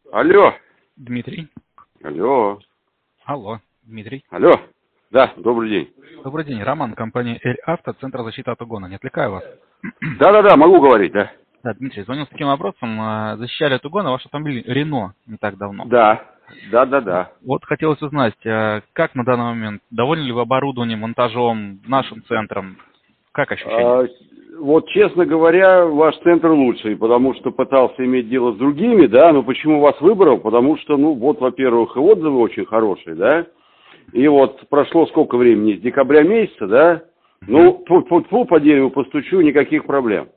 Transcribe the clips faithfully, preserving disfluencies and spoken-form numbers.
Алло. Дмитрий. Алло. Алло, Дмитрий. Алло. Да, добрый день. Добрый день. Роман, компания «Эль-Авто», Центр защиты от угона. Не отвлекаю вас? Да-да-да, могу говорить, да. Да, Дмитрий, звонил с таким вопросом. А, Защищали от угона ваш автомобиль «Рено» не так давно. Да, да-да-да. Вот хотелось узнать, а, как на данный момент, довольны ли вы оборудованием, монтажом, нашим центром? Как ощущения? А, вот, честно говоря, ваш центр лучший, потому что пытался иметь дело с другими, да, но почему вас выбрал? Потому что, ну, вот, во-первых, и отзывы очень хорошие, да, и вот прошло сколько времени, с декабря месяца, да, ну, фу-фу-фу, по дереву постучу, никаких проблем.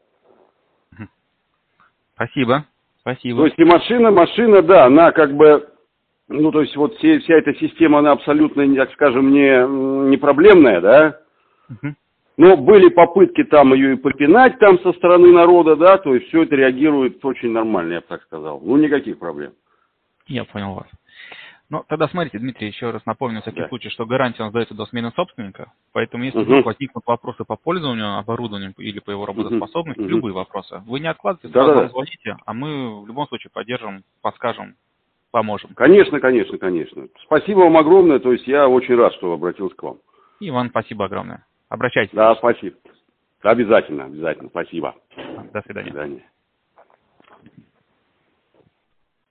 Спасибо, спасибо. То есть и машина, машина, да, она как бы, ну, то есть вот все, вся эта система, она абсолютно, так скажем, не, не проблемная, да. Угу. Но были попытки там ее и попинать там со стороны народа, да, то есть все это реагирует очень нормально, я бы так сказал. Ну, никаких проблем. Я понял вас. Ну, тогда смотрите, Дмитрий, еще раз напомню, на всякий Да. случай, что гарантия у нас дается до смены собственника, поэтому если Угу. вдруг возникнут вопросы по пользованию оборудованием или по его работоспособности, Угу. любые вопросы, вы не откладывайте, Да, сразу да, нам да. звоните, а мы в любом случае поддержим, подскажем, поможем. Конечно, конечно, конечно. Спасибо вам огромное, то есть я очень рад, что обратился к вам. И вам спасибо огромное. Обращайтесь. Да, спасибо. Обязательно, обязательно, спасибо. До свидания. До свидания.